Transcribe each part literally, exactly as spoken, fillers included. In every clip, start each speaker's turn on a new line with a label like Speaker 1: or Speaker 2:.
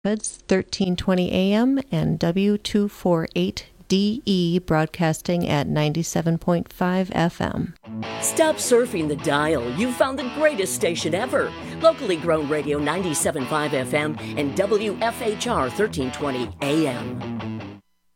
Speaker 1: thirteen twenty A M and W two forty-eight D E broadcasting at ninety-seven point five F M.
Speaker 2: Stop surfing the dial. You've found the greatest station ever. Locally grown radio ninety-seven point five F M and W F H R thirteen twenty A M.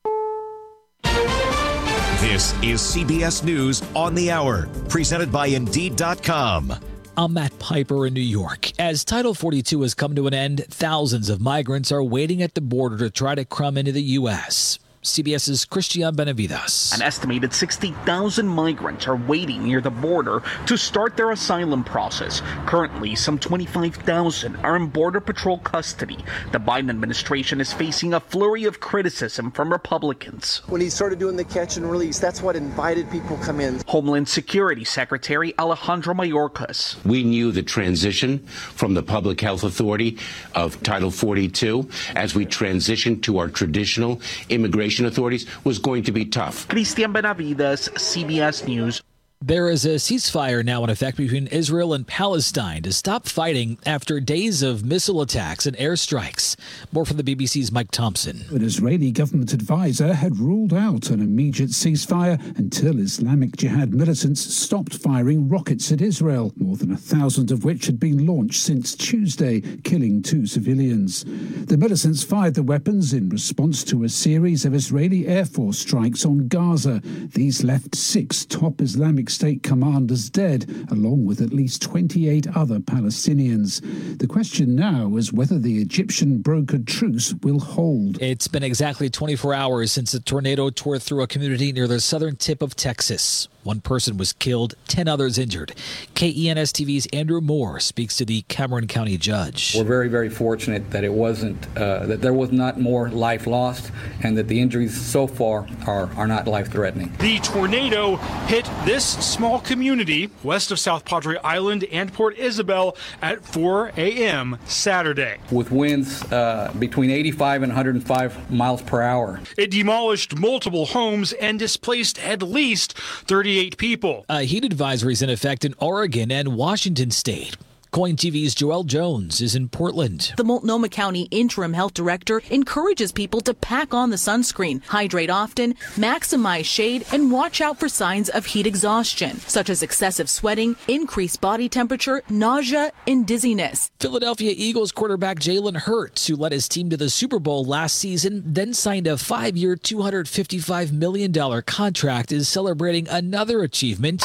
Speaker 3: This is C B S News on the Hour, presented by Indeed dot com.
Speaker 4: I'm Matt Piper in New York. As Title forty-two has come to an end, thousands of migrants are waiting at the border to try to come into the U S CBS's Christian Benavides.
Speaker 5: An estimated sixty thousand migrants are waiting near the border to start their asylum process. Currently, some twenty-five thousand are in Border Patrol custody. The Biden administration is facing a flurry of criticism from Republicans.
Speaker 6: When he started doing the catch and release, that's what invited people to come in.
Speaker 5: Homeland Security Secretary Alejandro Mayorkas.
Speaker 7: We knew the transition from the Public Health Authority of Title forty-two as we transitioned to our traditional immigration authorities was going to be tough.
Speaker 5: Christian Benavides, C B S News.
Speaker 4: There is a ceasefire now in effect between Israel and Palestine to stop fighting after days of missile attacks and airstrikes. More from the B B C's Mike Thompson.
Speaker 8: An Israeli government advisor had ruled out an immediate ceasefire until Islamic Jihad militants stopped firing rockets at Israel, more than a thousand of which had been launched since Tuesday, killing two civilians. The militants fired the weapons in response to a series of Israeli Air Force strikes on Gaza. These left six top Islamic State commanders dead, along with at least twenty-eight other Palestinians. The question now is whether the Egyptian brokered truce will hold.
Speaker 4: It's been exactly twenty-four hours since a tornado tore through a community near the southern tip of Texas. One person was killed, ten others injured. K E N S T V's Andrew Moore speaks to the Cameron County judge.
Speaker 9: We're very, very fortunate that it wasn't, uh, that there was not more life lost, and that the injuries so far are, are not life-threatening.
Speaker 10: The tornado hit this small community west of South Padre Island and Port Isabel at four A M Saturday.
Speaker 9: With winds uh, between eighty-five and one hundred five miles per hour.
Speaker 10: It demolished multiple homes and displaced at least thirty-eight people.
Speaker 4: A heat advisory is in effect in Oregon and Washington state. Coin T V's Joelle Jones is in Portland.
Speaker 11: The Multnomah County interim health director encourages people to pack on the sunscreen, hydrate often, maximize shade, and watch out for signs of heat exhaustion, such as excessive sweating, increased body temperature, nausea, and dizziness.
Speaker 4: Philadelphia Eagles quarterback Jalen Hurts, who led his team to the Super Bowl last season, then signed a five-year, two hundred fifty-five million dollars contract, is celebrating another achievement,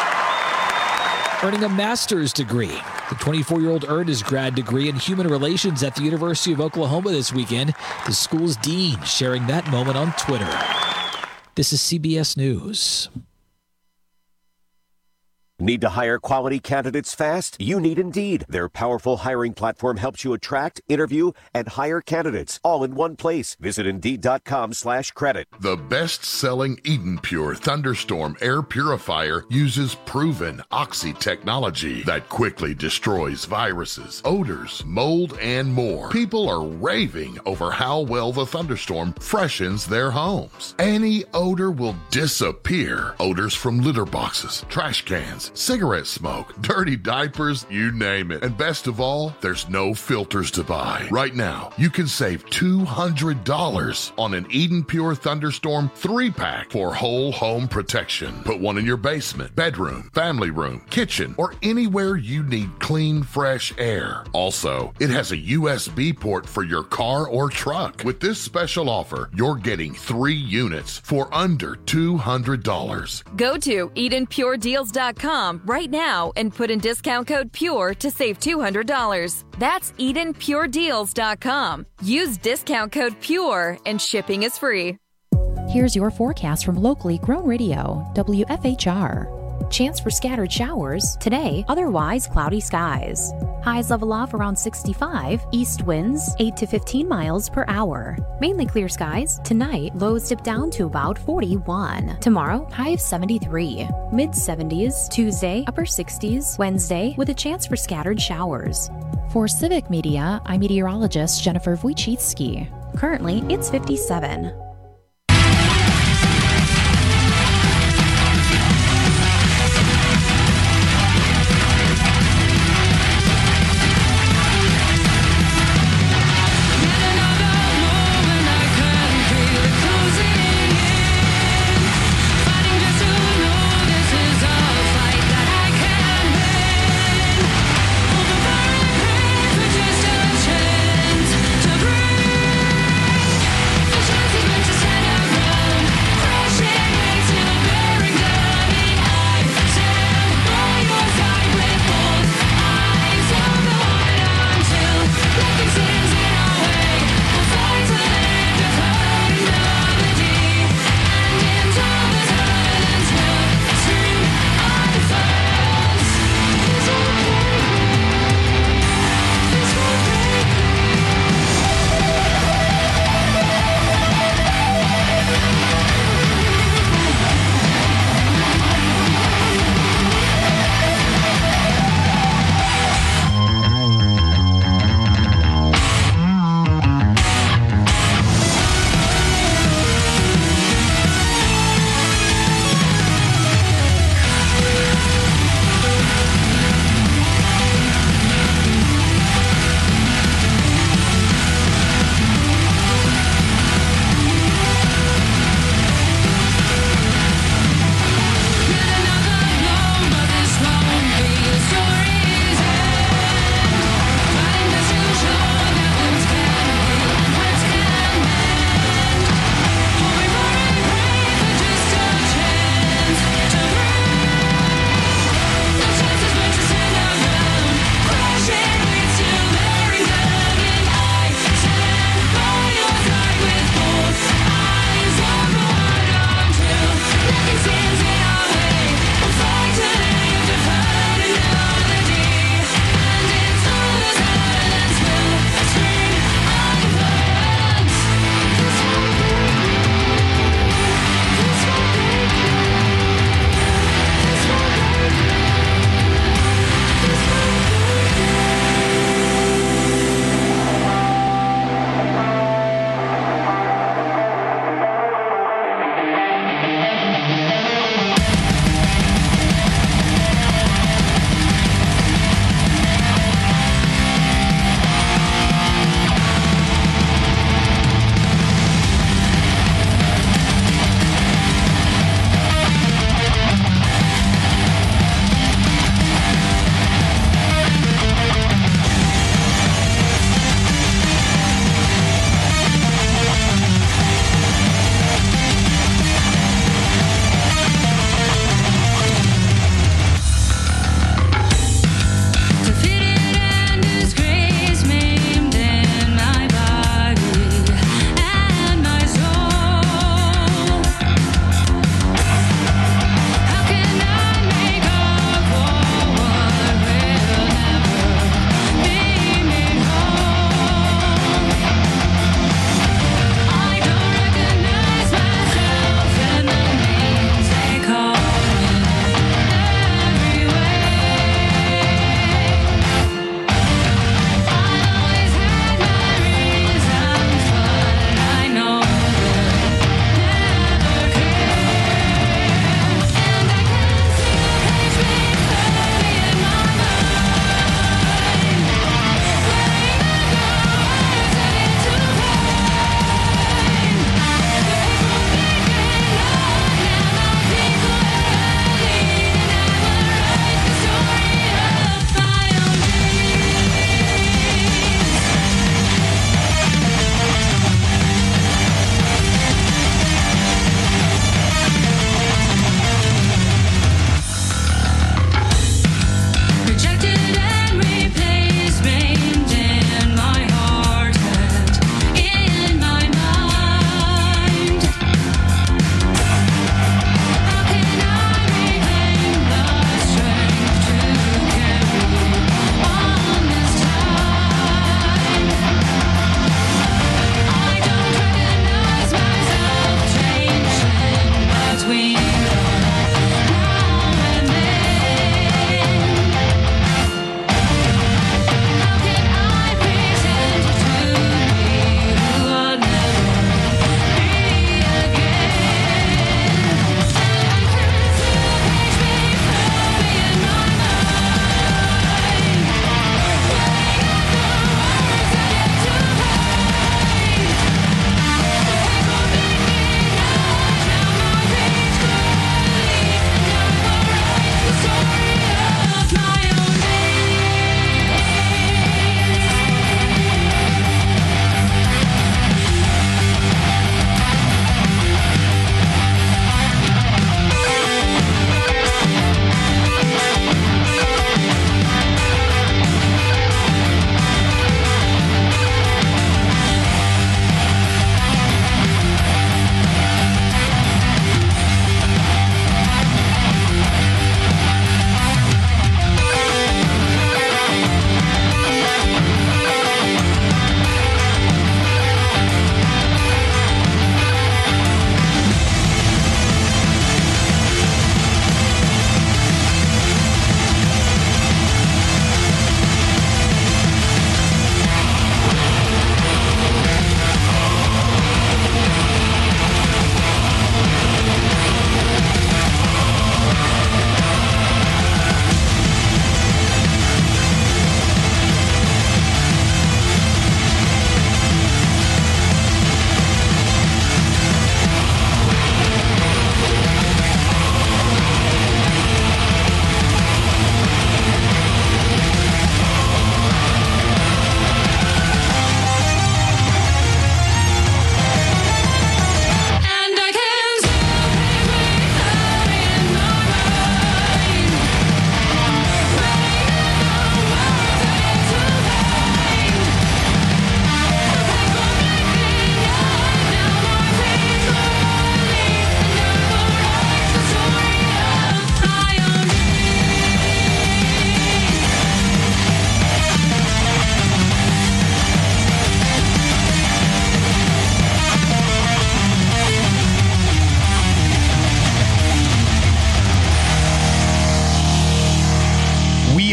Speaker 4: earning a master's degree. The twenty-four-year-old earned his grad degree in human relations at the University of Oklahoma this weekend. The school's dean sharing that moment on Twitter. This is C B S News.
Speaker 12: Need to hire quality candidates fast? You need Indeed. Their powerful hiring platform helps you attract, interview, and hire candidates all in one place. Visit Indeed.com slash credit.
Speaker 13: The best-selling Eden Pure Thunderstorm air purifier uses proven Oxy technology that quickly destroys viruses, odors, mold, and more. People are raving over how well the Thunderstorm freshens their homes. Any odor will disappear. Odors from litter boxes, trash cans, cigarette smoke, dirty diapers, you name it. And best of all, there's no filters to buy. Right now, you can save two hundred dollars on an Eden Pure Thunderstorm three-pack for whole home protection. Put one in your basement, bedroom, family room, kitchen, or anywhere you need clean, fresh air. Also, it has a U S B port for your car or truck. With this special offer, you're getting three units for under two hundred dollars.
Speaker 14: Go to Eden Pure Deals dot com right now and put in discount code PURE to save two hundred dollars. That's Eden Pure Deals dot com. Use discount code PURE and shipping is free.
Speaker 15: Here's your forecast from locally grown radio, W F H R. Chance for scattered showers today, otherwise cloudy skies. Highs level off around sixty-five, east winds eight to fifteen miles per hour. Mainly clear skies. Tonight, lows dip down to about forty-one. Tomorrow, high of seventy-three. Mid seventies. Tuesday, upper sixties. Wednesday, with a chance for scattered showers. For Civic Media, I'm meteorologist Jennifer Wojcicki. Currently, it's fifty-seven.
Speaker 16: Living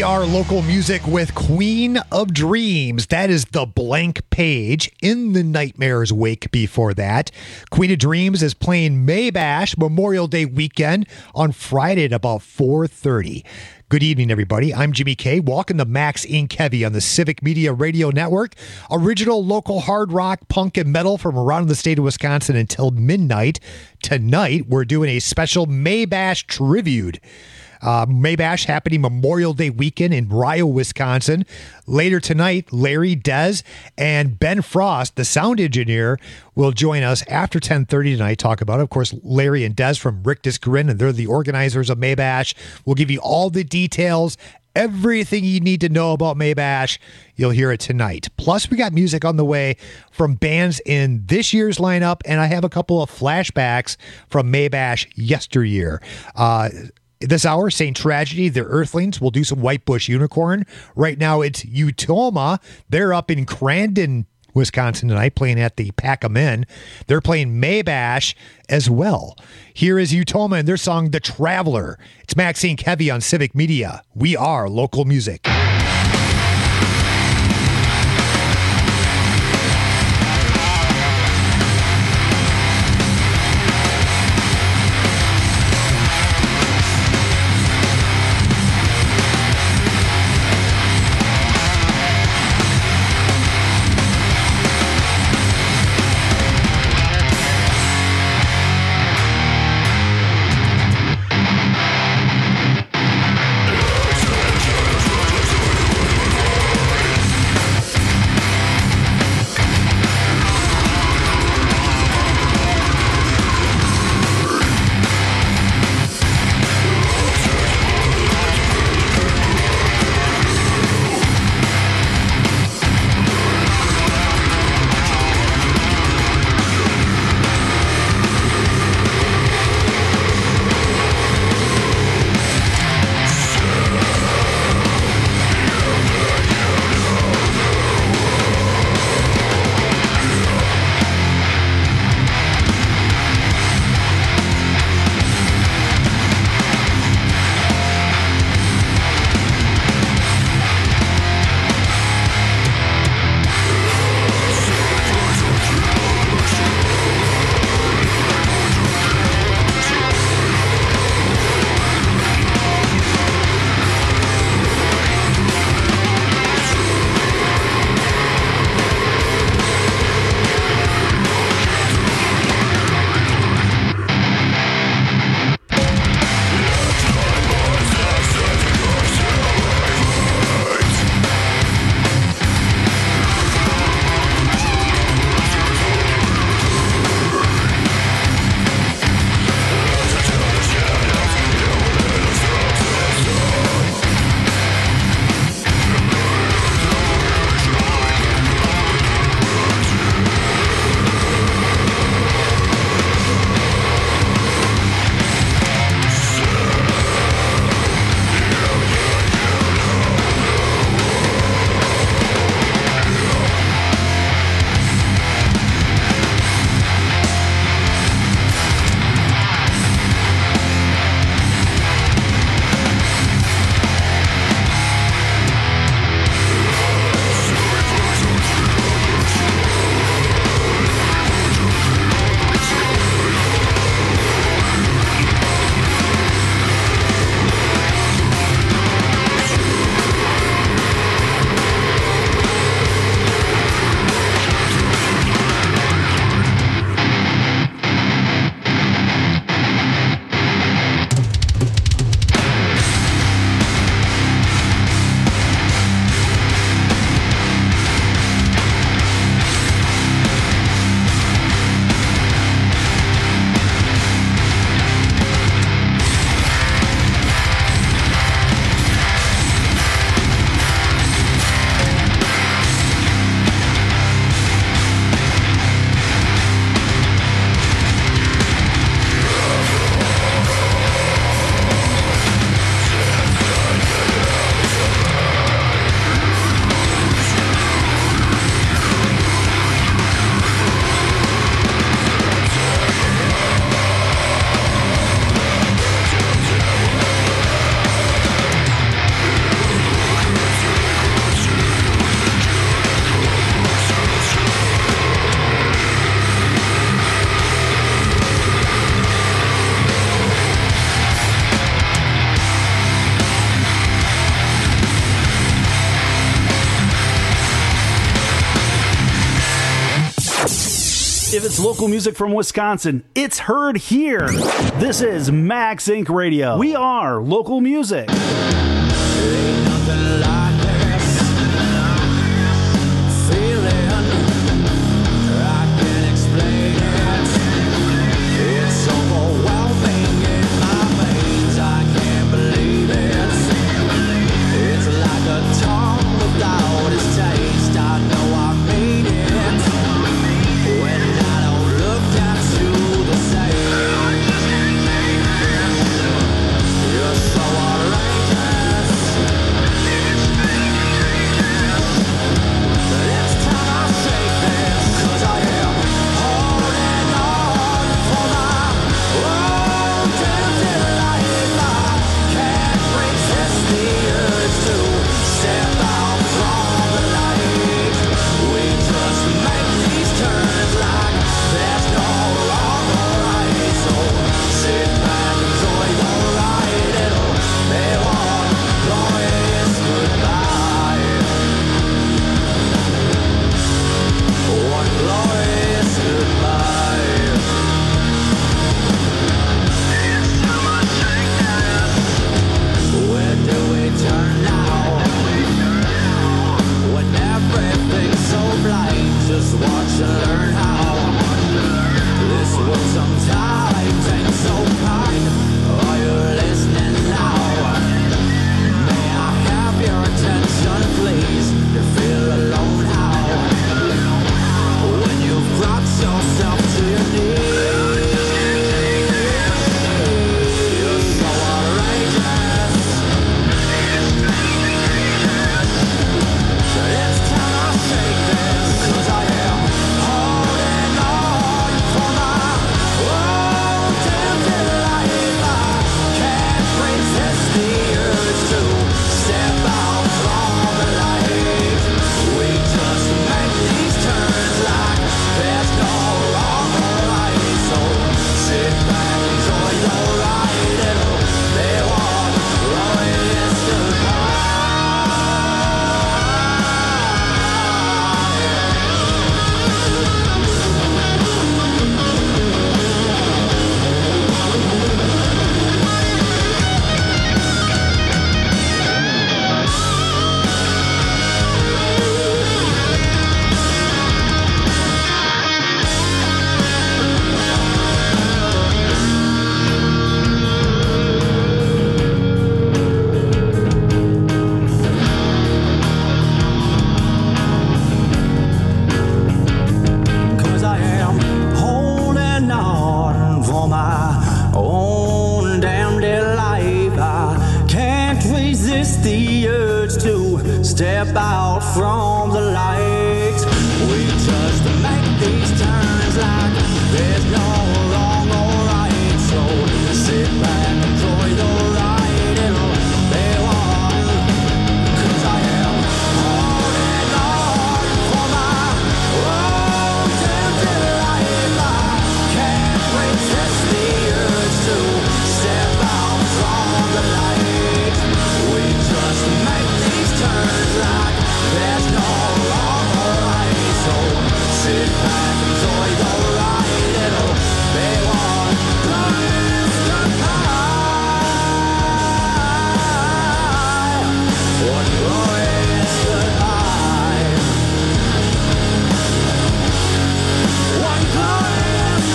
Speaker 16: are local music with Queen of Dreams. That is The Blank Page. In the Nightmare's wake before that, Queen of Dreams is playing Maybash Memorial Day weekend on Friday at about four thirty. Good evening, everybody. I'm Jimmy K. Walking the Max Incorporated Heavy on the Civic Media Radio Network. Original local hard rock, punk, and metal from around the state of Wisconsin until midnight. Tonight, we're doing a special Maybash tribute. Uh, Maybash happening Memorial Day weekend in Ryo, Wisconsin. Later tonight, Larry, Dez, and Ben Frost, the sound engineer, will join us after ten thirty tonight. Talk about it. Of course, Larry and Dez from Rictus Grin, and they're the organizers of Maybash. We'll give you all the details, everything you need to know about Maybash. You'll hear it tonight. Plus, we got music on the way from bands in this year's lineup, and I have a couple of flashbacks from Maybash yesteryear. Uh, This hour, Saint Tragedy, the Earthlings will do some Whitebush Unicorn. Right now, it's Utoma. They're up in Crandon, Wisconsin tonight, playing at the Pack-A-Men. They're playing Maybash as well. Here is Utoma and their song, The Traveler. It's Maxine Kevy on Civic Media. We are local music.
Speaker 13: Yes,
Speaker 17: If it's local music from Wisconsin, it's heard here. This is Max Inc Radio. We are local music.
Speaker 18: Ain't nothing like this feeling. I can't explain it. It's overwhelming in my veins. I can't believe it. It's like a tongue without its taste. I know I mean it when I don't look at you the same. You're so outrageous. It's time I shake this, 'cause I am holding on for my own tempted life. I can't resist the urge to step out from the light. We just make these turns like there's no wrong or right. So sit back, enjoy the ride. It'll be one glorious goodbye. One glorious goodbye. It's too much sickness. Where do we turn now? When everything's so blind, just watch and learn how. This will sometimes ain't so kind. Are you listening now? May I have your attention, please? You feel alone how? When you've brought yourself to your knees. You're so outrageous. It's time I shake this, 'cause I am holding on for my own tempted life. I can't resist the urge to step out from the light. We just make these turns like there's no wrong or right. So sit back, enjoy the ride. It'll be one glorious goodbye. Cause I am holding on for my own damn dear life. I can't resist the urge to step out from the light. We just make these turns like there's no wrong or right. So sit back, enjoy the ride. It'll be one. 'Cause I am holding on for my own tempted life. I can't resist the urge to step out from the light. We just make these turns like there's no wrong or right. So sit back, enjoy the ride. It'll be one glorious goodbye. One glorious goodbye. One glorious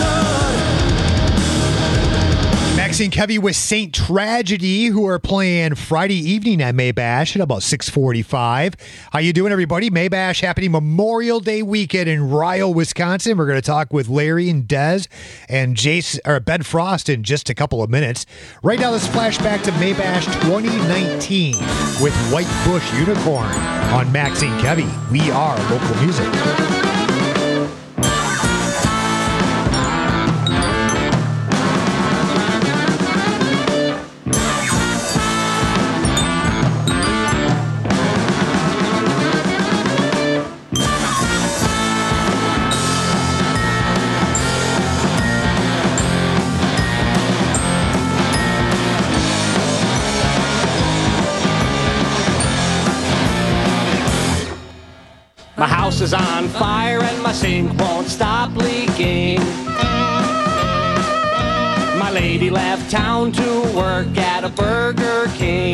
Speaker 18: goodbye.
Speaker 16: Maxine Kevy with Saint Tragedy, who are playing Friday evening at Maybash at about six forty-five. How you doing, everybody? Maybash happening Memorial Day weekend in Ryle, Wisconsin. We're going to talk with Larry and Des and Jason or Ben Frost in just a couple of minutes. Right now, let's flash back to Maybash twenty nineteen with White Bush Unicorn on Maxine Kevy. We are local music.
Speaker 19: My house is on fire and my my sink won't stop leaking. My lady left town to work at a Burger King.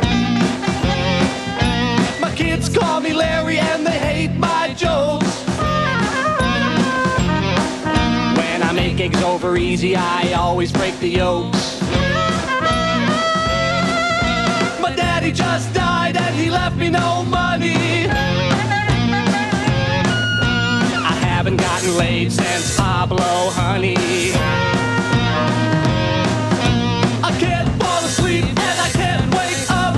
Speaker 19: My kids call me Larry and they hate my jokes. When I make eggs over easy, I always break the yolks. My daddy just died and he left me no money. I haven't gotten laid since Pablo Honey. I can't fall asleep and I can't wake up.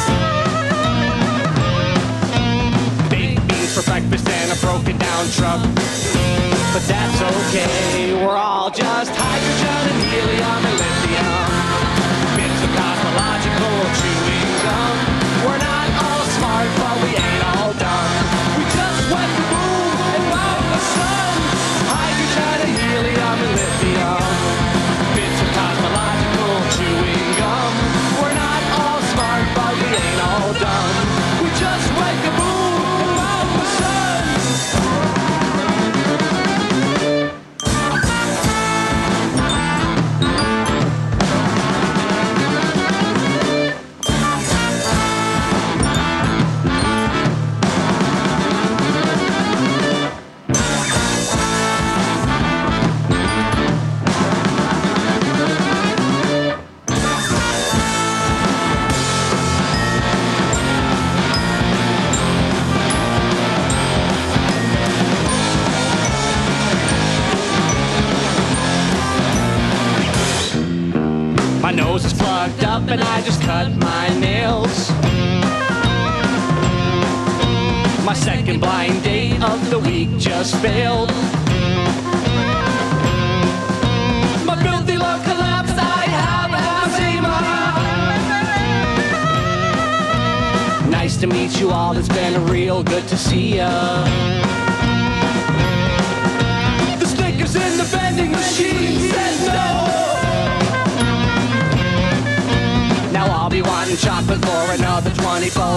Speaker 19: Baked beans for breakfast and a broken down truck. But that's okay, we're all just hydrogen and helium and lithium. Bits of cosmological chewing gum. We're not all smart, but we ain't all dumb. We just went to moon and found the sun. Hydrogen and helium and lithium. Bits of cosmological chewing gum. We're not all smart, but we ain't all dumb. We just went to moon and found the sun. My nose is plugged up and I just cut my nails. My second blind date of the week just failed. My filthy love collapsed, I have emphysema. Nice to meet you all, it's been real good to see ya. The stickers in the vending machine said no. Now I'll be wanting chocolate for another twenty-four.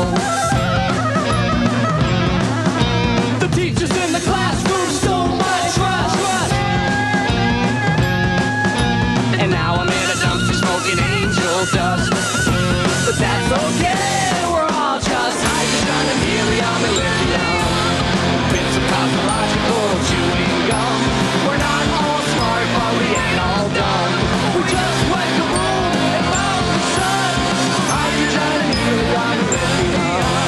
Speaker 19: The teachers in the classroom stole my trust. And now I'm in a dumpster smoking angel dust. But that's okay, we're all just hydrogen and helium and lithium. Bits of cosmological chewing gum. We're not all smart, but we ain't all dumb. We just went to moon and found the sun. Hydrogen and helium and lithium.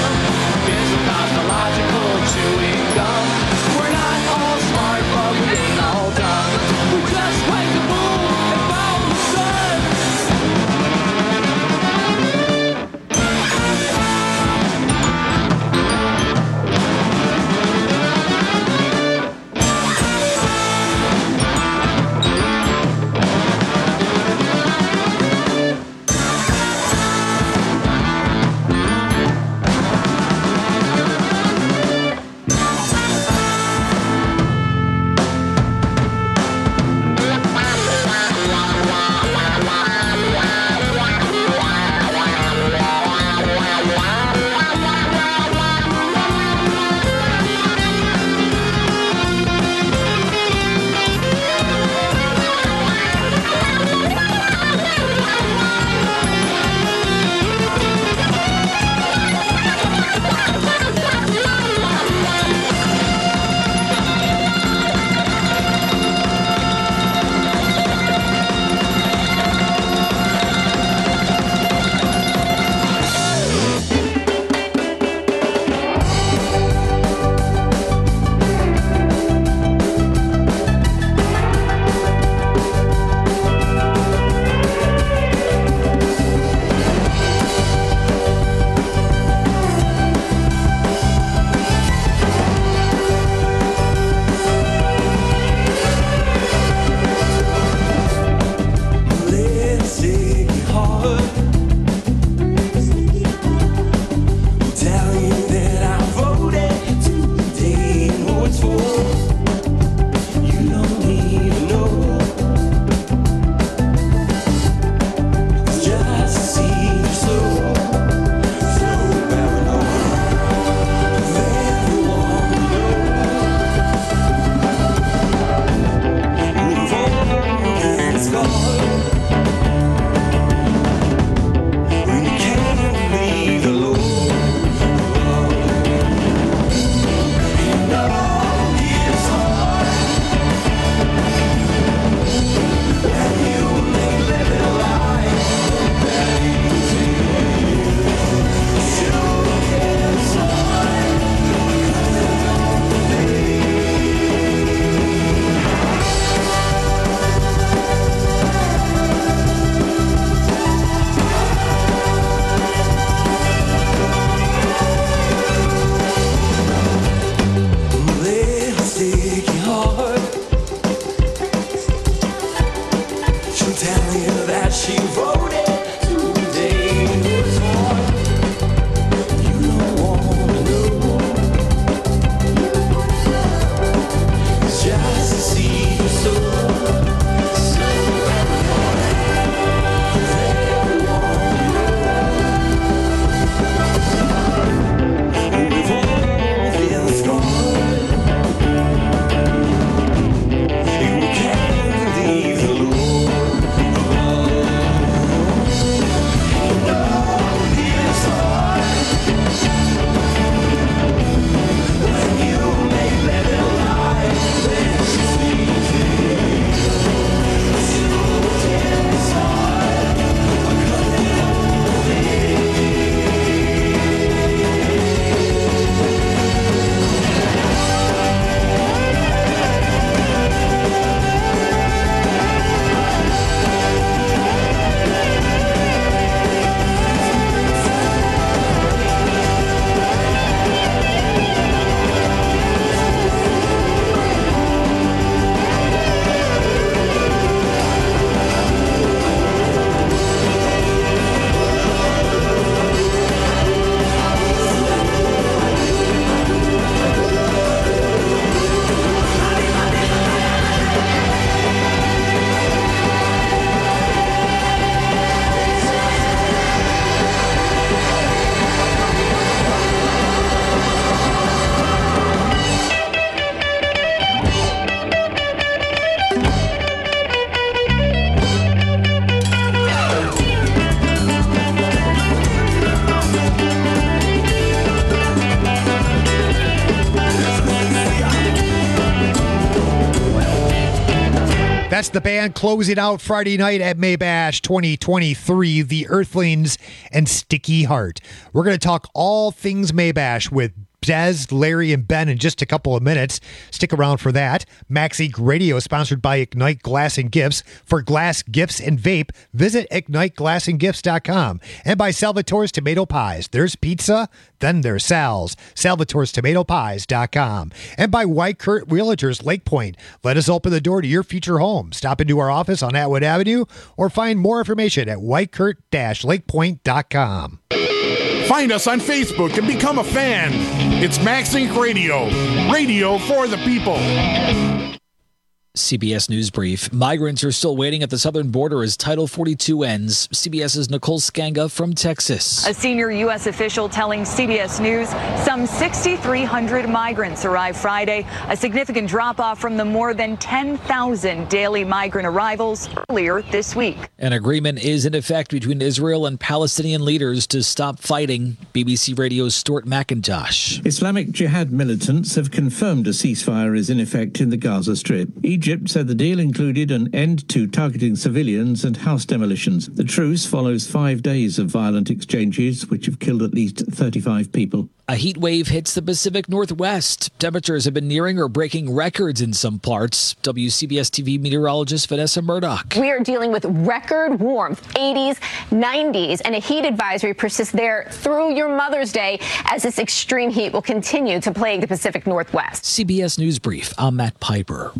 Speaker 16: That's the band closing out Friday night at Maybash twenty twenty-three, The Earthlings and Sticky Heart. We're going to talk all things Maybash with Des, Larry, and Ben in just a couple of minutes. Stick around for that. Max Inc Radio is sponsored by Ignite Glass and Gifts. For glass, gifts, and vape, visit ignite glass and gifts dot com. And by Salvatore's Tomato Pies. There's pizza, then there's Sal's. salvatores tomato pies dot com. And by White Kurt Realtors Lake Point. Let us open the door to your future home. Stop into our office on Atwood Avenue or find more information at white kurt dash lake point dot com.
Speaker 20: Find us on Facebook and become a fan. It's Max Inc Radio, radio for the people.
Speaker 4: C B S News Brief. Migrants are still waiting at the southern border as Title forty-two ends. CBS's Nicole Skanga from Texas.
Speaker 21: A senior U S official telling C B S News some six thousand three hundred migrants arrived Friday, a significant drop-off from the more than ten thousand daily migrant arrivals earlier this week.
Speaker 4: An agreement is in effect between Israel and Palestinian leaders to stop fighting. B B C Radio's Stuart McIntosh.
Speaker 22: Islamic Jihad militants have confirmed a ceasefire is in effect in the Gaza Strip. Egypt said the deal included an end to targeting civilians and house demolitions. The truce follows five days of violent exchanges, which have killed at least thirty-five people.
Speaker 4: A heat wave hits the Pacific Northwest. Temperatures have been nearing or breaking records in some parts. W C B S T V meteorologist Vanessa Murdoch.
Speaker 23: We are dealing with record warmth, eighties, nineties, and a heat advisory persists there through your Mother's Day as this extreme heat will continue to plague the Pacific Northwest.
Speaker 4: C B S News Brief. I'm Matt Piper.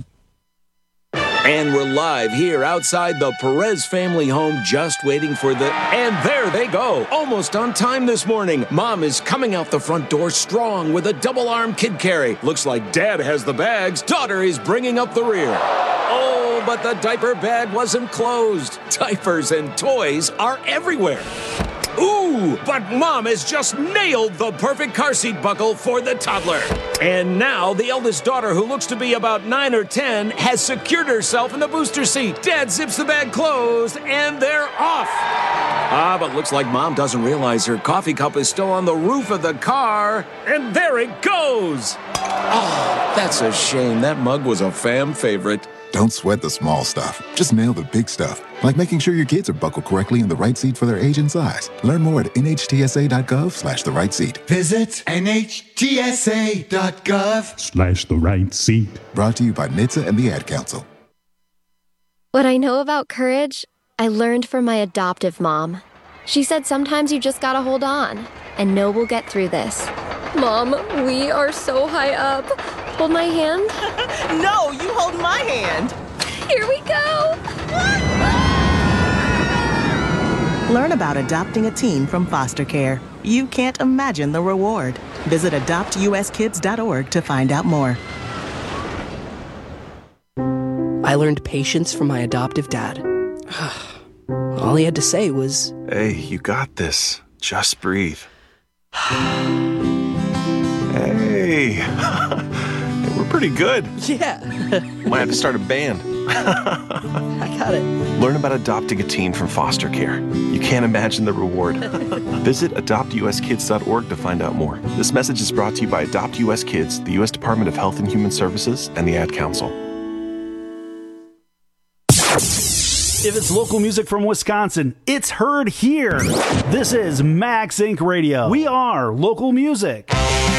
Speaker 24: And we're live here outside the Perez family home, just waiting for the... And there they go, almost on time this morning. Mom is coming out the front door strong with a double-arm kid carry. Looks like Dad has the bags. Daughter is bringing up the rear. Oh, but the diaper bag wasn't closed. Diapers and toys are everywhere. Ooh, but Mom has just nailed the perfect car seat buckle for the toddler. And now the eldest daughter, who looks to be about nine or ten, has secured herself in the booster seat. Dad zips the bag closed, and they're off. Ah, but looks like Mom doesn't realize her coffee cup is still on the roof of the car. And there it goes. Oh, that's a shame. That mug was a fam favorite.
Speaker 25: Don't sweat the small stuff. Just nail the big stuff, like making sure your kids are buckled correctly in the right seat for their age and size. Learn more at N H T S A dot gov slash the right seat.
Speaker 26: Visit N H T S A dot gov
Speaker 25: Slash the right seat. Brought to you by N H T S A and the Ad Council.
Speaker 27: What I know about courage, I learned from my adoptive mom. She said sometimes you just gotta hold on and know we'll get through this. Mom, we are so high up. Hold my hand.
Speaker 28: No, you hold my hand.
Speaker 27: Here we go.
Speaker 28: Learn about adopting a teen from foster care. You can't imagine the reward. Visit adopt U S kids dot org to find out more.
Speaker 29: I learned patience from my adoptive dad. All he had to say was,
Speaker 30: "Hey, you got this. Just breathe." Hey. We're pretty good.
Speaker 29: Yeah.
Speaker 30: Might have to start a band.
Speaker 29: I got it.
Speaker 30: Learn about adopting a teen from foster care. You can't imagine the reward. Visit adopt U S kids dot org to find out more. This message is brought to you by Adopt U S Kids, the U S Department of Health and Human Services, and the Ad Council.
Speaker 17: If it's local music from Wisconsin, it's heard here. This is Max Inc Radio. We are local music.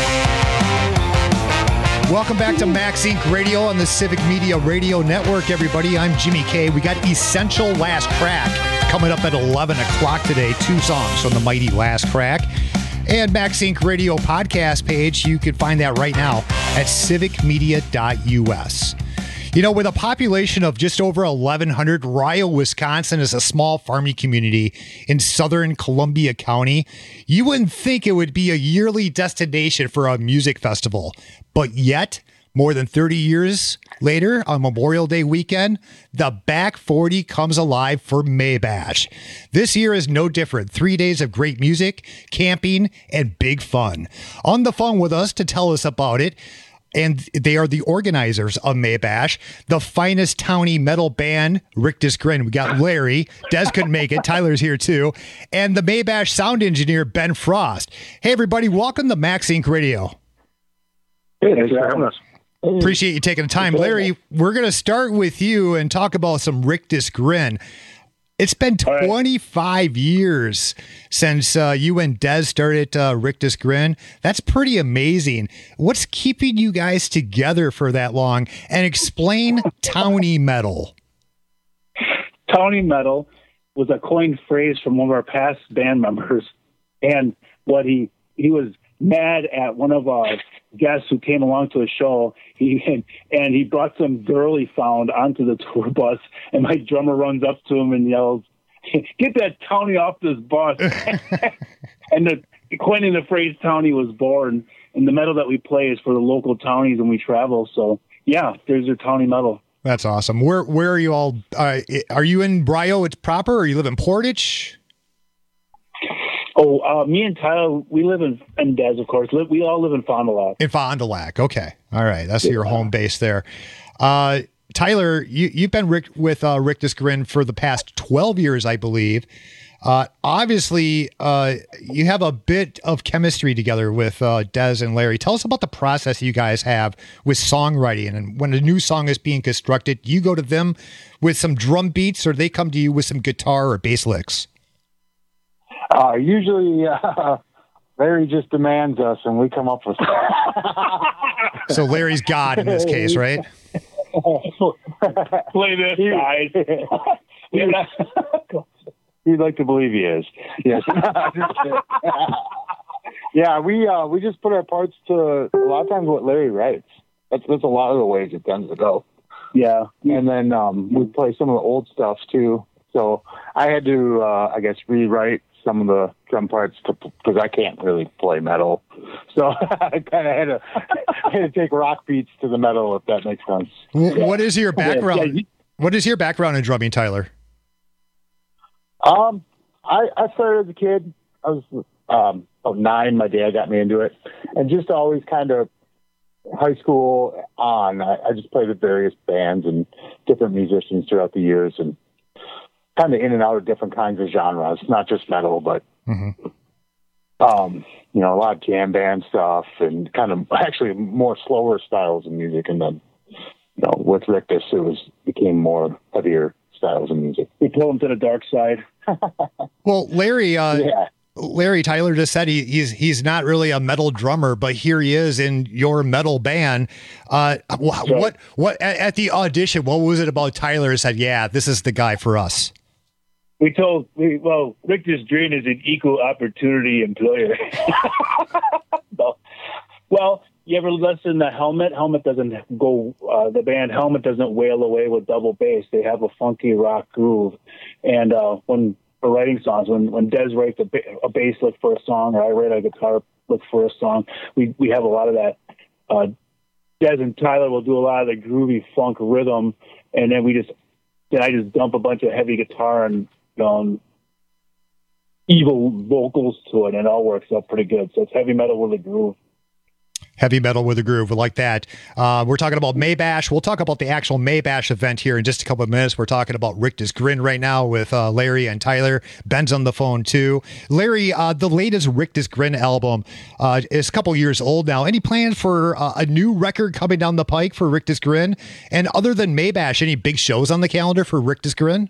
Speaker 16: Welcome back to Max Inc Radio on the Civic Media Radio Network, everybody. I'm Jimmy K. We got Essential Last Crack coming up at eleven o'clock today. Two songs from the mighty Last Crack. And Max Inc Radio podcast page, you can find that right now at civic media dot U S. You know, with a population of just over eleven hundred, Ryle, Wisconsin is a small farming community in southern Columbia County. You wouldn't think it would be a yearly destination for a music festival, but yet, more than thirty years later, on Memorial Day weekend, the Back forty comes alive for Maybash. This year is no different. Three days of great music, camping, and big fun. On the phone with us to tell us about it, and they are the organizers of Maybash, the finest towny metal band, Rick Disgrin. We got Larry. Des couldn't make it. Tyler's here too. And the Maybash sound engineer, Ben Frost. Hey, everybody. Welcome to Max Inc Radio.
Speaker 31: Hey, thanks for having us.
Speaker 16: Appreciate you taking the time. Larry, we're going to start with you and talk about some Rictus Grin. It's been twenty-five years since uh, you and Des started uh, Rictus Grin. That's pretty amazing. What's keeping you guys together for that long? And explain Towny Metal.
Speaker 1: Towny Metal was a coined phrase from one of our past band members. And what he, he was mad at one of our guests who came along to a show. He and he brought some girl he found onto the tour bus, and my drummer runs up to him and yells, "Get that Towny off this bus!" And the coining the phrase Towny was born. And the metal that we play is for the local townies when we travel. So yeah, there's your Towny Metal.
Speaker 16: That's awesome. Where where are you all? Uh, are you in Brio? It's proper, or you live in Portage?
Speaker 1: Oh, uh, me and Tyler, we live in, and Des, of course. Live, we all live in Fond du Lac.
Speaker 16: In Fond du Lac. Okay. All right. That's yeah. your home base there. Uh, Tyler, you, you've been Rick, with uh, Rictus Grin for the past twelve years, I believe. Uh, obviously, uh, you have a bit of chemistry together with uh, Des and Larry. Tell us about the process you guys have with songwriting. And when a new song is being constructed, you go to them with some drum beats, or they come to you with some guitar or bass licks?
Speaker 2: Uh, usually, uh, Larry just demands us, and we come up with.
Speaker 16: So Larry's God in this case, right?
Speaker 1: Play this, guys.
Speaker 2: He'd like to believe he is. Yes. Yeah, we uh, we just put our parts to a lot of times what Larry writes. That's that's a lot of the ways it tends to go.
Speaker 1: Yeah,
Speaker 2: and then um, we play some of the old stuff too. So I had to, uh, I guess, rewrite some of the drum parts because I can't really play metal. So I kind of had to had to take rock beats to the metal, if that makes sense.
Speaker 16: What is your background? What is your background in drumming, Tyler?
Speaker 2: Um, I, I started as a kid. I was um, about nine. My dad got me into it, and just always kind of high school on. I, I just played with various bands and different musicians throughout the years, and kind of in and out of different kinds of genres, not just metal, but, mm-hmm. um, you know, a lot of jam band stuff and kind of actually more slower styles of music. And then, you know, with Rictus, it was, became more heavier styles of music.
Speaker 1: We pulled him to the dark side.
Speaker 16: Well, Larry, uh,
Speaker 1: yeah.
Speaker 16: Larry, Tyler just said he, he's he's not really a metal drummer, but here he is in your metal band. Uh, wh-
Speaker 1: right.
Speaker 16: What what at, at the audition? What was it about Tyler? Said, yeah, this is the guy for us.
Speaker 1: We told we well, Rictus Grin is an equal opportunity employer. no. Well, you ever listen to Helmet? Helmet doesn't go. Uh, the band Helmet doesn't wail away with double bass. They have a funky rock groove, and uh, when for writing songs, when when Des writes a, ba- a bass lick for a song, or I write a guitar lick for a song, we we have a lot of that. Uh, Des and Tyler will do a lot of the groovy funk rhythm, and then we just then I just dump a bunch of heavy guitar and um, evil vocals to it, and it all works out pretty good. So it's heavy metal with a groove.
Speaker 16: Heavy metal with a groove. We like that. Uh, we're talking about Maybash. We'll talk about the actual Maybash event here in just a couple of minutes. We're talking about Rictus Grin right now with uh, Larry and Tyler. Ben's on the phone too. Larry, uh, the latest Rictus Grin album uh, is a couple years old now. Any plans for uh, a new record coming down the pike for Rictus Grin? And other than Maybash, any big shows on the calendar for Rictus Grin?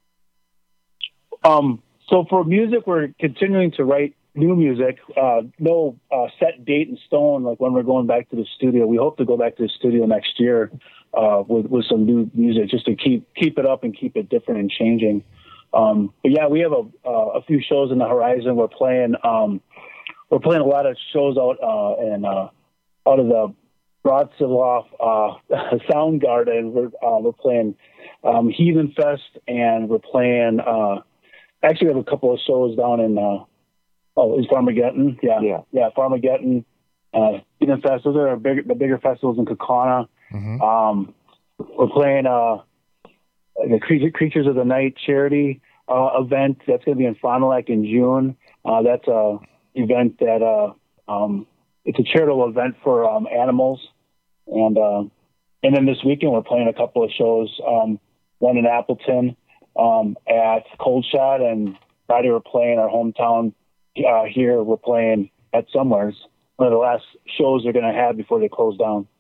Speaker 1: Um, so for music, we're continuing to write new music, uh, no uh, set date in stone, like when we're going back to the studio. We hope to go back to the studio next year uh, with, with some new music, just to keep keep it up and keep it different and changing. Um, but yeah, we have a, uh, a few shows in the horizon. We're playing um, we're playing a lot of shows out uh, in uh, out of the Wrocław uh, Sound Garden. We're uh, we're playing um, Heathen Fest, and we're playing. Uh, actually, we have a couple of shows down in. Uh, Oh, is Farmageddon? Yeah, yeah, yeah. Farmageddon, uh, Heathen Fest. Those are our big, the bigger festivals in Kaukauna. Mm-hmm. Um, we're playing uh, the Creatures of the Night charity uh, event. That's going to be in Fond du Lac in June. Uh, that's a event that uh, um, it's a charitable event for um, animals. And uh, and then this weekend we're playing a couple of shows. Um, one in Appleton um, at Cold Shot, and Friday we're playing our hometown. Uh, here we're playing at Somewheres, one of the last shows they're going to have before they close down.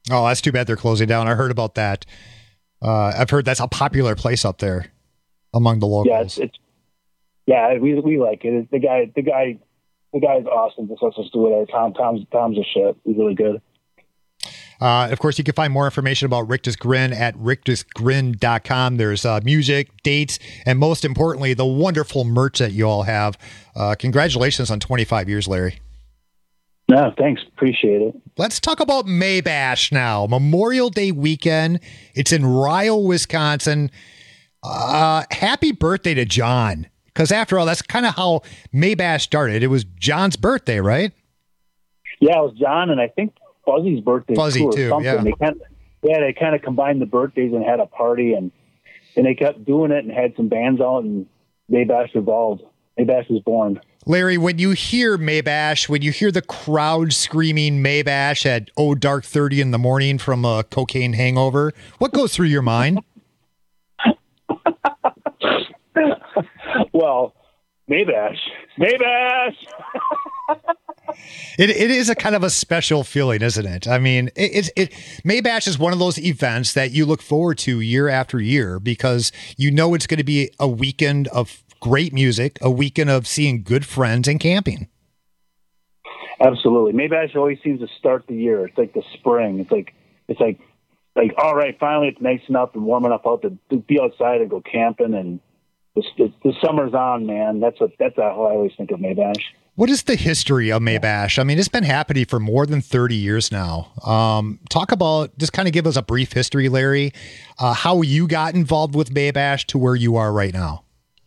Speaker 16: Oh, that's too bad they're closing down. I heard about that. Uh, I've heard that's a popular place up there among the locals.
Speaker 1: Yeah, it's, it's yeah, we we like it. The guy, the guy, the guy's awesome. Just lets us do it. Tom, Tom's, Tom's a shit. He's really good.
Speaker 16: Uh, of course, you can find more information about Richter's Grin at richter's grin dot com. There's uh, music, dates, and most importantly, the wonderful merch that you all have. Uh, congratulations on twenty-five years, Larry.
Speaker 1: No, thanks. Appreciate it.
Speaker 16: Let's talk about Maybash now. Memorial Day weekend. It's in Ryle, Wisconsin. Uh, happy birthday to John. Because after all, that's kind of how Maybash started. It was John's birthday, right?
Speaker 1: Yeah, it was John, and I think Fuzzy's birthday
Speaker 16: Fuzzy
Speaker 1: too, or
Speaker 16: too,
Speaker 1: something.
Speaker 16: yeah.
Speaker 1: They kind of, yeah, they kind of combined the birthdays and had a party, and and they kept doing it and had some bands out, and Maybash evolved. Maybash was born.
Speaker 16: Larry, when you hear Maybash, when you hear the crowd screaming Maybash at oh dark thirty in the morning from a cocaine hangover, what goes through your mind?
Speaker 1: Well, Maybash. Maybash!
Speaker 16: It it is a kind of a special feeling, isn't it? I mean, it, it, it Maybash is one of those events that you look forward to year after year because you know it's going to be a weekend of great music, a weekend of seeing good friends and camping.
Speaker 1: Absolutely. Maybash always seems to start the year. It's like the spring. It's like, it's like, like, all right, finally it's nice enough and warm enough out to, to be outside and go camping, and the, the, the summer's on, man. That's what, that's how I always think of Maybash.
Speaker 16: What is the history of Maybash? I mean, it's been happening for more than thirty years now. Um, talk about, just kind of give us a brief history, Larry, uh, how you got involved with Maybash to where you are right now.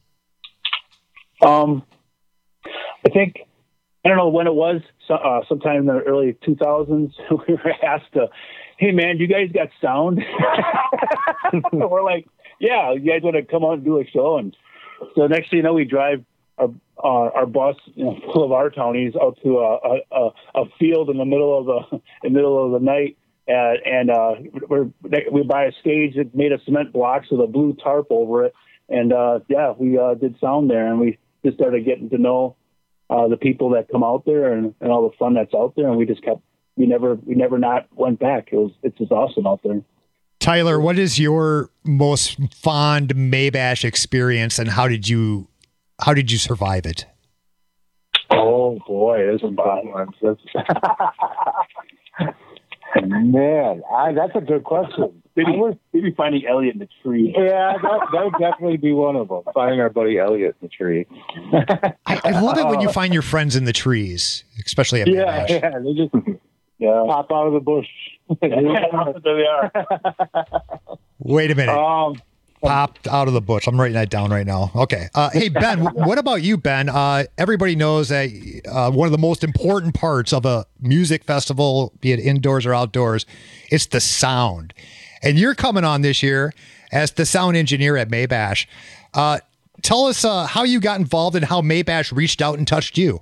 Speaker 1: Um, I think, I don't know when it was, uh, sometime in the early two thousands, we were asked to, hey man, you guys got sound? We're like, yeah, you guys want to come out and do a show? And so next thing you know, we drive our, uh, our bus, you know, full of our townies out to a, a, a field in the middle of the, in the middle of the night. Uh, and, uh, we're, we buy a stage that made of cement blocks with a blue tarp over it. And, uh, yeah, we, uh, did sound there, and we just started getting to know, uh, the people that come out there and, and all the fun that's out there. And we just kept, we never, we never not went back. It was, it's just awesome out there.
Speaker 16: Tyler, what is your most fond Maybash experience, and how did you, how did you survive it?
Speaker 2: Oh boy, there's some fun ones. That's man, I, that's a good question.
Speaker 1: Maybe, was, maybe finding Elliot in the tree.
Speaker 2: Yeah, that, that would definitely be one of them. Finding our buddy Elliot in the tree.
Speaker 16: I, I love it when you find your friends in the trees, especially at
Speaker 2: yeah,
Speaker 16: Maybash.
Speaker 2: yeah, they just yeah. pop out of the bush.
Speaker 1: There they are.
Speaker 16: Wait a minute.
Speaker 2: Um,
Speaker 16: Popped out of the bush. I'm writing that down right now. Okay. Uh, hey, Ben, what about you, Ben? Uh, everybody knows that uh, one of the most important parts of a music festival, be it indoors or outdoors, it's the sound. And you're coming on this year as the sound engineer at Maybash. Uh, tell us uh, how you got involved and how Maybash reached out and touched you.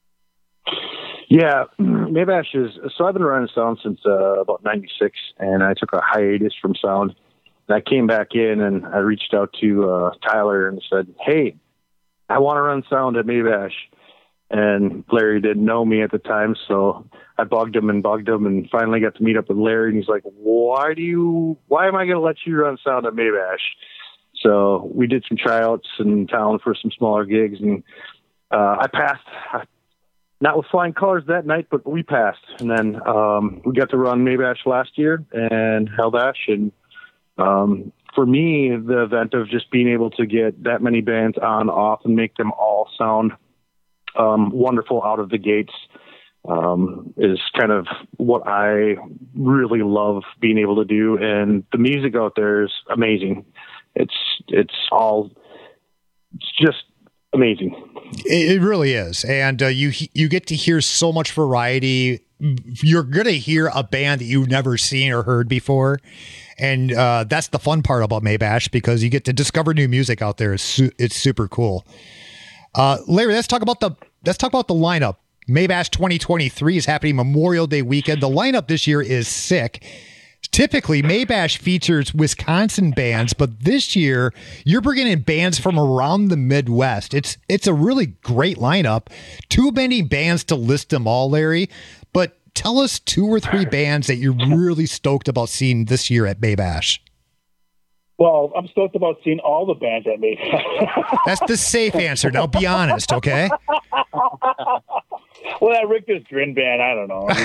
Speaker 3: Yeah, Maybash is, so I've been running sound since uh, about ninety-six, and I took a hiatus from sound. And I came back in and I reached out to uh, Tyler and said, hey, I want to run sound at Maybash. And Larry didn't know me at the time, so I bugged him and bugged him and finally got to meet up with Larry. And he's like, why do you, why am I going to let you run sound at Maybash? So we did some tryouts in town for some smaller gigs, and uh, I passed. Not with flying colors that night, but we passed. And then um, we got to run Maybash last year and Hellbash. And um, for me, the event of just being able to get that many bands on, off, and make them all sound um, wonderful out of the gates um, is kind of what I really love being able to do. And the music out there is amazing. It's, it's all, it's just amazing.
Speaker 16: It really is. And uh, you you get to hear so much variety. You're going to hear a band that you've never seen or heard before. And uh, that's the fun part about Maybash, because you get to discover new music out there. It's, su- it's super cool. Uh, Larry, let's talk about the let's talk about the lineup. Maybash twenty twenty-three is happening Memorial Day weekend. The lineup this year is sick. Typically, Maybash features Wisconsin bands, but this year you're bringing in bands from around the Midwest. It's it's a really great lineup. Too many bands to list them all, Larry. But tell us two or three bands that you're really stoked about seeing this year at May Bash.
Speaker 1: Well, I'm stoked about seeing all the bands at May Bash.
Speaker 16: That's the safe answer. Now be honest, okay?
Speaker 1: Well, that Richter's Grin band, I don't know.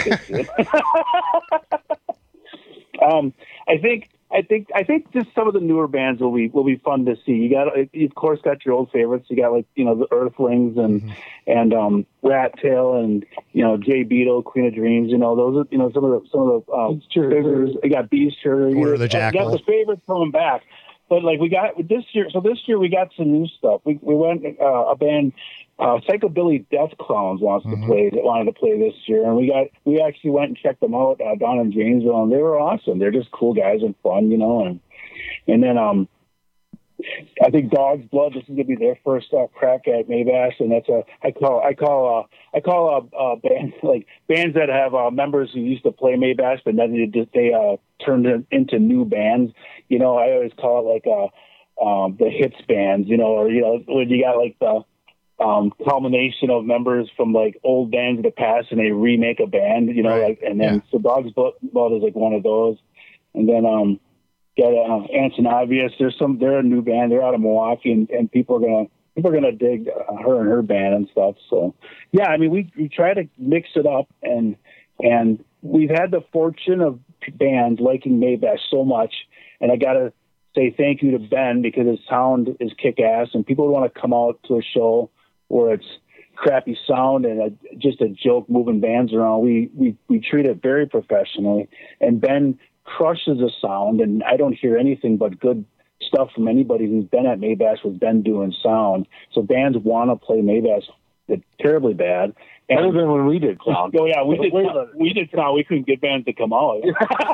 Speaker 1: um, I think, I think, I think just some of the newer bands will be will be fun to see. You got, you of course, got your old favorites. You got like you know the Earthlings and mm-hmm. and um, Rat Tail and you know Jay Beetle, Queen of Dreams. You know those are you know some of the some of the um, favorites. You got Beaster.
Speaker 16: Order the Jackal.
Speaker 1: You got the favorites coming back. But like we got this year, so this year we got some new stuff. We we went uh, a band. Uh, Psychobilly Death Clowns wants mm-hmm. to play. Wanted to play this year, and we got we actually went and checked them out uh, down in Janesville, and they were awesome. They're just cool guys and fun, you know. And and then um, I think Dog's Blood. This is gonna be their first uh, crack at May Bash, and that's a I call I call uh, I call uh, uh, bands like bands that have uh, members who used to play May Bash, but then they just they uh, turned it into new bands. You know, I always call it like uh, um, the hits bands. You know, or you know when you got like the Um, culmination of members from like old bands of the past, and they remake a band, you know, right. like, and then yeah. so Dog's Blood is like one of those, and then um, got uh, Ants and Obvious. There's some, they're a new band. They're out of Milwaukee, and, and people are gonna people are gonna dig uh, her and her band and stuff. So yeah, I mean, we we try to mix it up, and and we've had the fortune of bands liking May Bash so much, and I gotta say thank you to Ben because his sound is kick ass, and people want to come out to a show where it's crappy sound and a, just a joke moving bands around. We, we, we treat it very professionally, and Ben crushes the sound, and I don't hear anything but good stuff from anybody who's been at May Bash with Ben doing sound. So bands want to play May Bash terribly bad. And,
Speaker 2: Better than when we did Clown.
Speaker 1: Oh yeah, we did, we did Clown. We couldn't get bands to come out.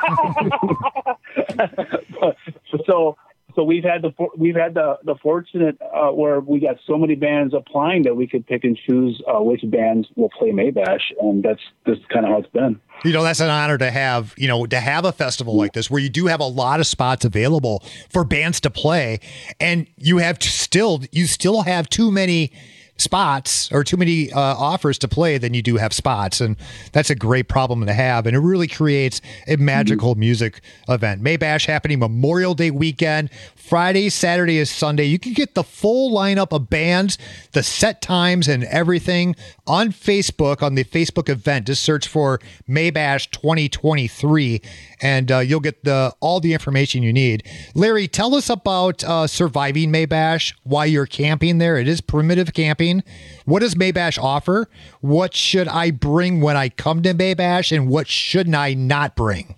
Speaker 1: so, So we've had the we've had the the fortunate uh, where we got so many bands applying that we could pick and choose uh, which bands will play May Bash, and that's just kind of how it's been.
Speaker 16: You know, that's an honor to have. You know, to have a festival like this where you do have a lot of spots available for bands to play, and you have to still you still have too many spots or too many uh, offers to play than you do have spots, and that's a great problem to have, and it really creates a magical mm-hmm. music event. May Bash happening Memorial Day weekend, Friday, Saturday, is Sunday. You can get the full lineup of bands, the set times, and everything on Facebook on the Facebook event. Just search for May Bash twenty twenty-three, and uh, you'll get the all the information you need. Larry, tell us about uh, surviving May Bash, why you're camping there. It is primitive camping. What does May Bash offer? What should I bring when I come to May Bash, and what should I not bring?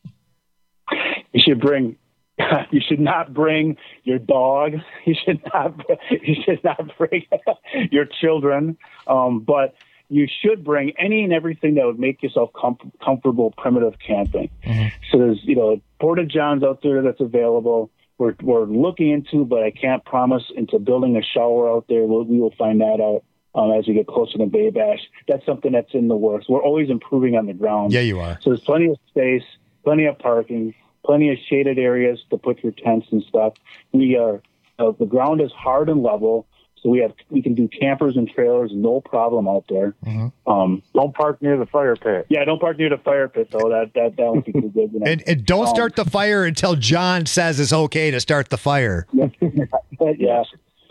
Speaker 1: You should bring. You should not bring your dog. You should not. You should not bring your children. Um, but you should bring any and everything that would make yourself com- comfortable primitive camping. Mm-hmm. So there's you know Porta Johns out there that's available. We're, we're looking into, but I can't promise into building a shower out there. We'll, we will find that out um, as we get closer to May Bash. That's something that's in the works. We're always improving on the ground.
Speaker 16: Yeah, you are.
Speaker 1: So there's plenty of space, plenty of parking, plenty of shaded areas to put your tents and stuff. We are uh, the ground is hard and level, so we have we can do campers and trailers, no problem out there.
Speaker 16: Mm-hmm.
Speaker 1: Um,
Speaker 2: don't park near the fire pit.
Speaker 1: Yeah, don't park near the fire pit though. That that that would be too good. You know?
Speaker 16: and, and don't um, start the fire until John says it's okay to start the fire.
Speaker 1: yeah, yeah.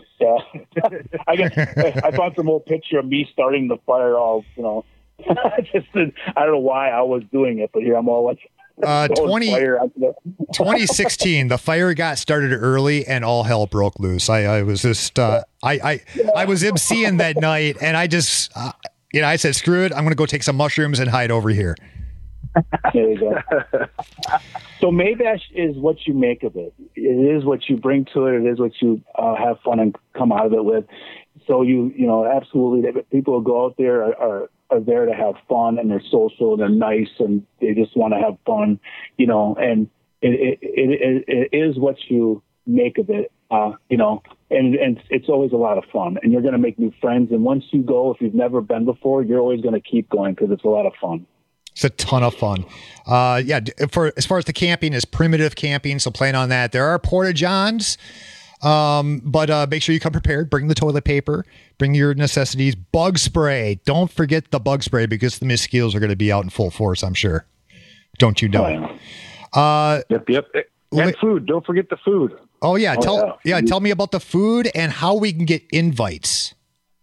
Speaker 1: I guess I found some old picture of me starting the fire. All you know, just I don't know why I was doing it, but here I'm all like.
Speaker 16: Uh, twenty, twenty sixteen, the fire got started early and all hell broke loose. I, I was just, uh, I, I, I was emceeing that night, and I just, uh, you know, I said, screw it. I'm going to go take some mushrooms and hide over here.
Speaker 1: There you go. So May Bash is what you make of it. It is what you bring to it. It is what you uh, have fun and come out of it with. So you, you know, absolutely, people who go out there are, are are there to have fun, and they're social, and they're nice, and they just want to have fun, you know, and it, it, it, it is what you make of it, uh, you know, and, and it's always a lot of fun, and you're going to make new friends. And once you go, if you've never been before, you're always going to keep going because it's a lot of fun.
Speaker 16: It's a ton of fun. Uh, yeah. For as far as the camping is primitive camping. So plan on that. There are Porta Johns. Um, but uh, make sure you come prepared. Bring the toilet paper. Bring your necessities. Bug spray. Don't forget the bug spray because the mosquitoes are going to be out in full force, I'm sure. Don't you know it? Uh,
Speaker 3: yep, yep. And li- food. Don't forget the food.
Speaker 16: Oh, yeah.
Speaker 1: Oh,
Speaker 16: tell
Speaker 1: yeah.
Speaker 16: yeah. Tell me about the food and how we can get invites.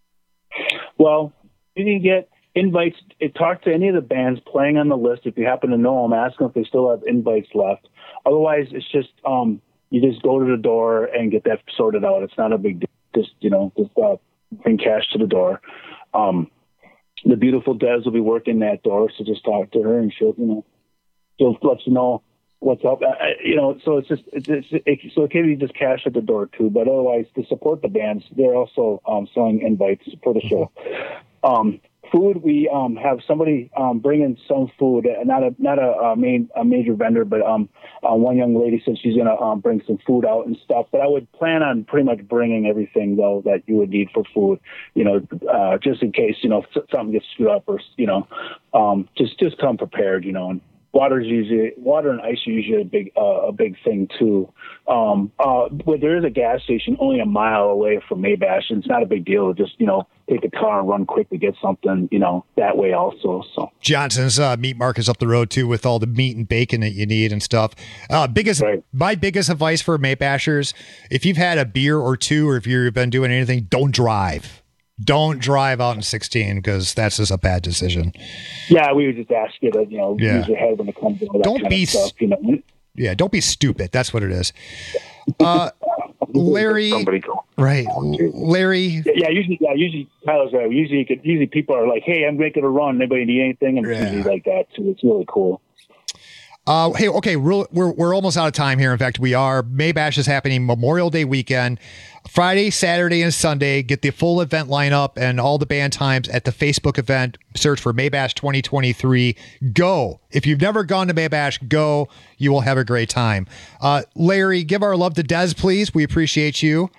Speaker 1: Well, you can get invites. Talk to any of the bands playing on the list. If you happen to know them, ask them if they still have invites left. Otherwise, it's just um, you just go to the door and get that sorted out. It's not a big deal. Just, you know, just uh, bring cash to the door. Um, the beautiful Des will be working that door, so just talk to her and she'll, you know, she'll let you know what's up. I, you know, so it's just, it's, it's it, so it can be just cash at the door too, but otherwise to support the bands, they're also um, selling invites for the show. Um, Food, we um, have somebody um, bring in some food, not a not a, a main a major vendor, but um, uh, one young lady said she's gonna um, bring some food out and stuff. But I would plan on pretty much bringing everything though that you would need for food, you know, uh, just in case you know something gets screwed up or you know, um, just just come prepared, you know. And water's usually water and ice are usually a big uh, a big thing too. Um, uh, but there is a gas station only a mile away from Maybash, and it's not a big deal. Just you know. Take the car and run quick to get something, you know, that way also. So
Speaker 16: Johnson's uh, Meat Market is up the road too with all the meat and bacon that you need and stuff. Uh, biggest, right. My biggest advice for Maybashers, if you've had a beer or two or if you've been doing anything, don't drive. Don't drive out in sixteen because that's just a bad decision.
Speaker 1: Yeah, we would just ask you to, you know, yeah. use your head when it comes to all that
Speaker 16: don't
Speaker 1: kind
Speaker 16: be,
Speaker 1: of stuff, you know.
Speaker 16: Yeah, don't be stupid. That's what it is. Uh, Larry, right? Larry,
Speaker 1: yeah. Usually, yeah. Usually, Tyler's right. Usually, usually people are like, "Hey, I'm making a run. Anybody need anything?" And it's
Speaker 16: yeah.
Speaker 1: usually like that too. It's really cool.
Speaker 16: Uh, hey, okay, we're, we're we're almost out of time here. In fact, we are. Maybash is happening Memorial Day weekend, Friday, Saturday, and Sunday. Get the full event lineup and all the band times at the Facebook event. Search for Maybash twenty twenty-three. Go. If you've never gone to Maybash, go. You will have a great time. Uh, Larry, give our love to Des, please. We appreciate you.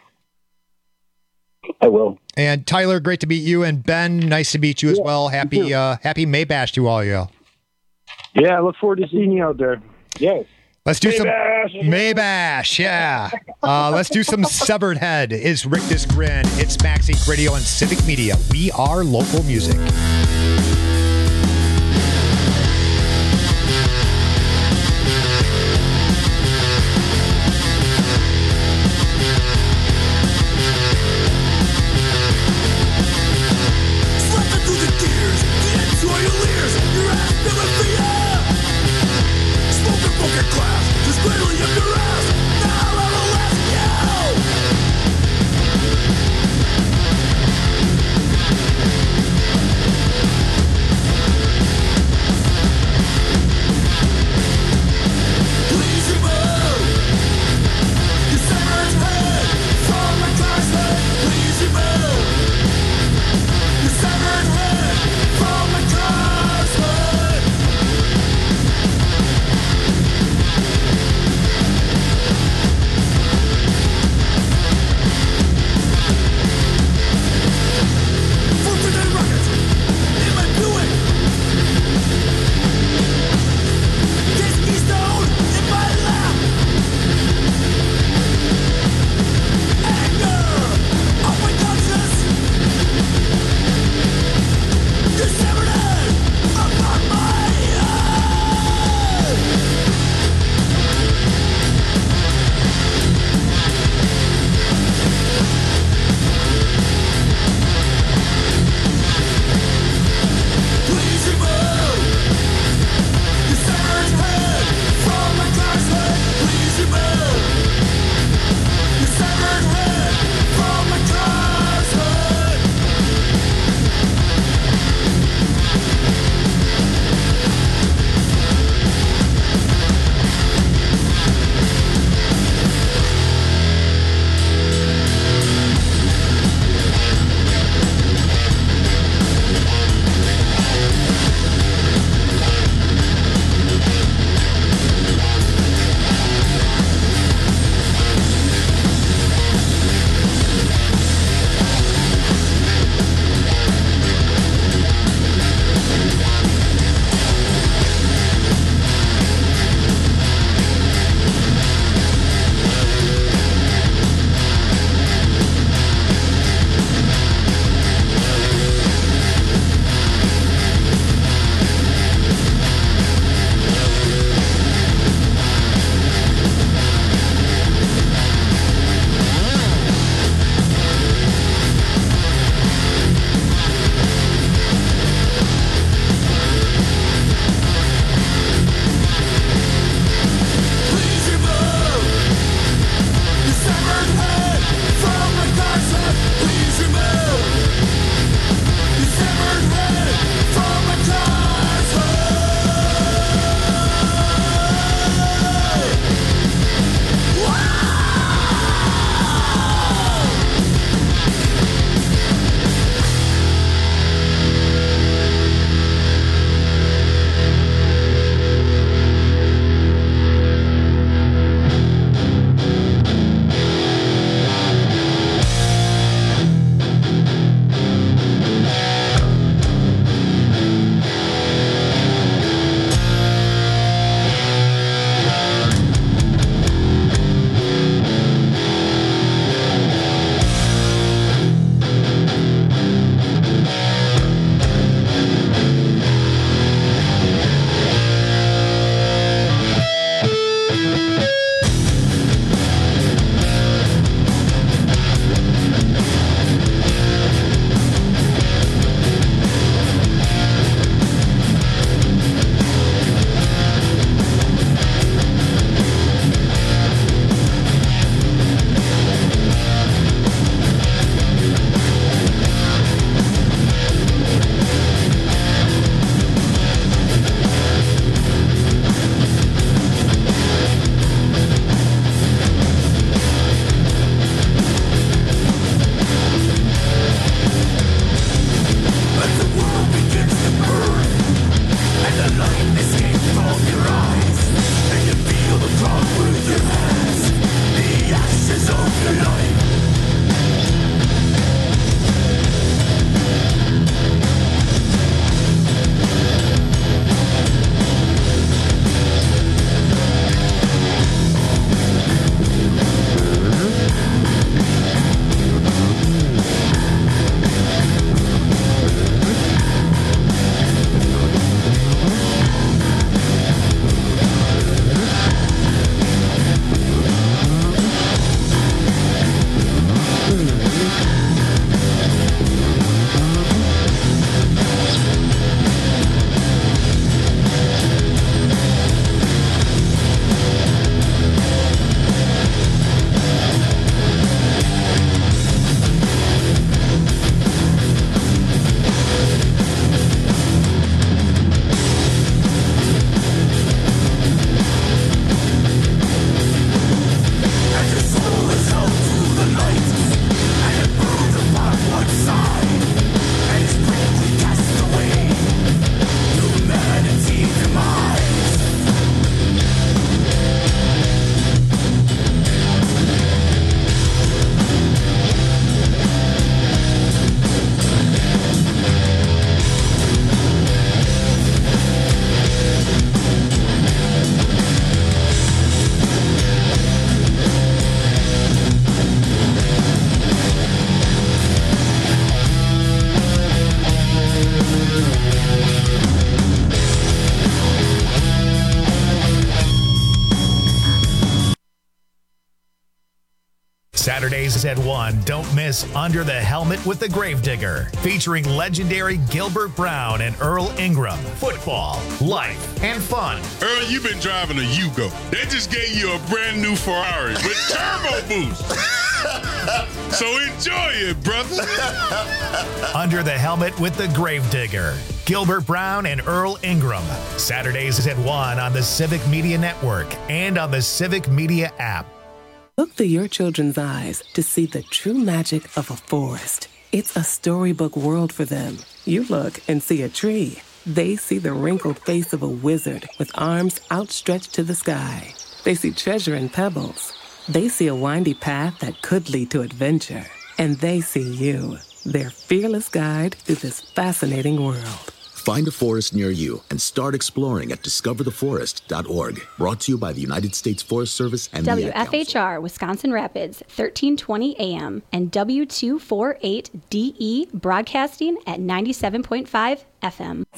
Speaker 1: I will.
Speaker 16: And Tyler, great to meet you. And Ben, nice to meet you as
Speaker 1: yeah,
Speaker 16: well. Happy uh, happy Maybash to all you.
Speaker 3: Yeah, I look forward to seeing you out there.
Speaker 1: Yes.
Speaker 16: Let's do
Speaker 1: Maybash.
Speaker 16: some Maybash, yeah. Uh, let's do some Severed Head. It's Rick This Grin. It's Max Inc Radio and Civic Media. We are local music.
Speaker 5: Saturdays at one, don't miss Under the Helmet with the Gravedigger, featuring legendary Gilbert Brown and Earl Ingram. Football, life, and fun.
Speaker 6: Earl, you've been driving a Yugo. They just gave you a brand new Ferrari with turbo boost. So enjoy it, brother.
Speaker 5: Under the Helmet with the Gravedigger, Gilbert Brown and Earl Ingram. Saturdays at one on the Civic Media Network and on the Civic Media app.
Speaker 7: Look through your children's eyes to see the true magic of a forest. It's a storybook world for them. You look and see a tree. They see the wrinkled face of a wizard with arms outstretched to the sky. They see treasure in pebbles. They see a windy path that could lead to adventure. And they see you, their fearless guide through this fascinating world.
Speaker 8: Find a forest near you and start exploring at discover the forest dot org. Brought to you by the United States Forest Service and
Speaker 9: W F H R Wisconsin Rapids, thirteen twenty A M and W two forty-eight D E broadcasting at ninety-seven point five F M.